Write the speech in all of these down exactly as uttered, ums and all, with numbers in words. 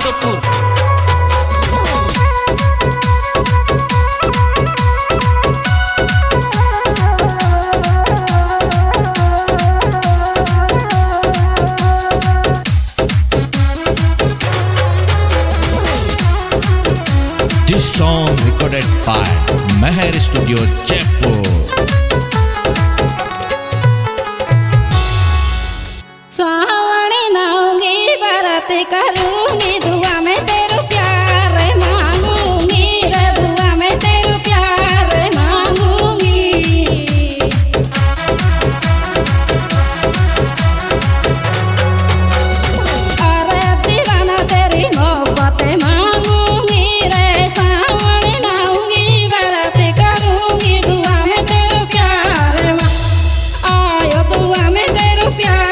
Madhopur. This song recorded by Meher Studio, Jaipur. सावणी नाऊंगी बरत करूंगी दुआ में तेरू प्यार मांगूंगी रे दुआ में तेरू प्यार मांगूंगी। अरे दीवाना तेरी मोहब्बत मांगूंगी रे सावणी नाऊंगी बरत करूंगी दुआ में तेरू प्यार आयो दुआ में तेरू प्यार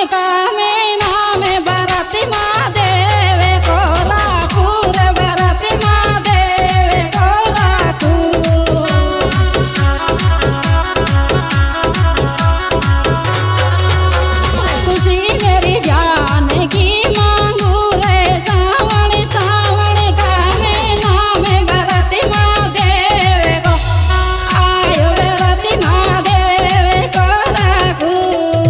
कामे नामे बरती महादेव को राखूर बरती महादेव को राखूर खुशी मेरी जान की मांगू रे सावण सावण कामे नामे बरती महादेव को आयो बरती महादेव को राखूर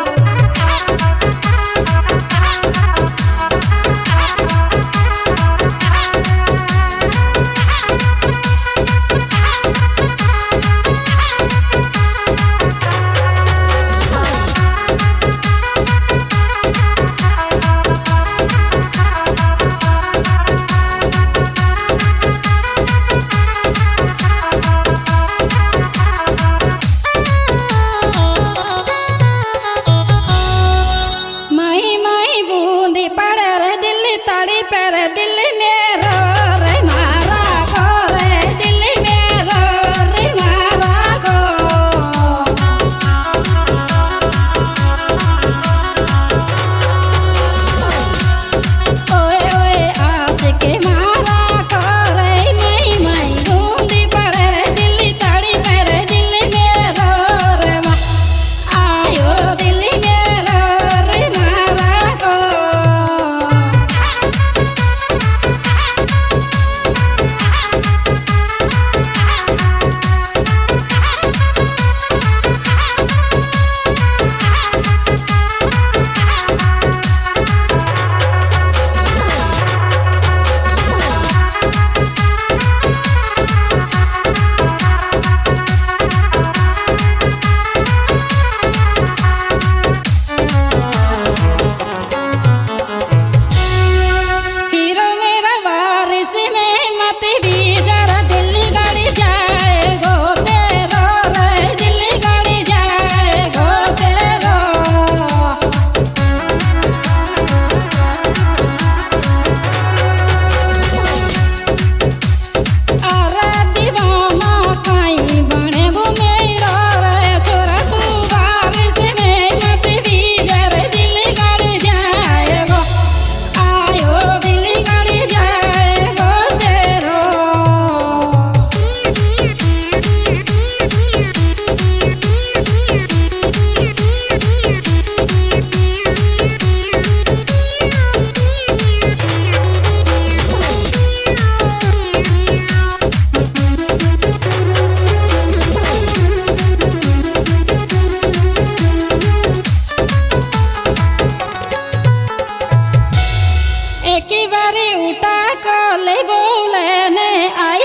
माही माही बूंदी पड़ रे दिल तड़ी पर दिल मेरो रे मारा को रे दिल मेरो रे मारा को ओए ओए आस के मारा को रे माही माही बूंदी पड़ रे दिल तड़ी पर दिल मेरो रे मा आयो दिल मेरो रे मारा को हीरो मेरा वारिस में मत भी जरा दिल गड़ जाए गो तेरो रे दिल गड़ जाए गो तेरो अरे दीवाना कहीं बने गो मेरा रे छोरा तू वारिस में मत भी जरा दिल गड़ जाए गो आयो दिल गड़ जाए गो तेरो एक बारी उठा कले बोले ने आई